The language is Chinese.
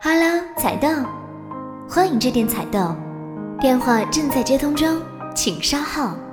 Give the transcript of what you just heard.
Hello， 彩豆，欢迎致电彩豆，电话正在接通中，请稍后。